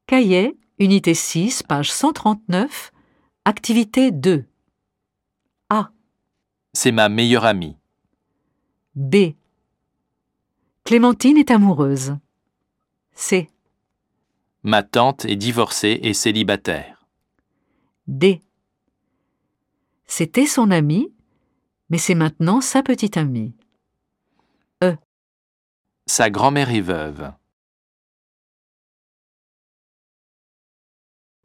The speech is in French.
Cahier, unité 6, page 139, activité 2. A. C'est ma meilleure amie. B. Clémentine est amoureuse. C. Ma tante est divorcée et célibataire. D. C'était son amie, mais c'est maintenant sa petite amie. Sa grand-mère est veuve.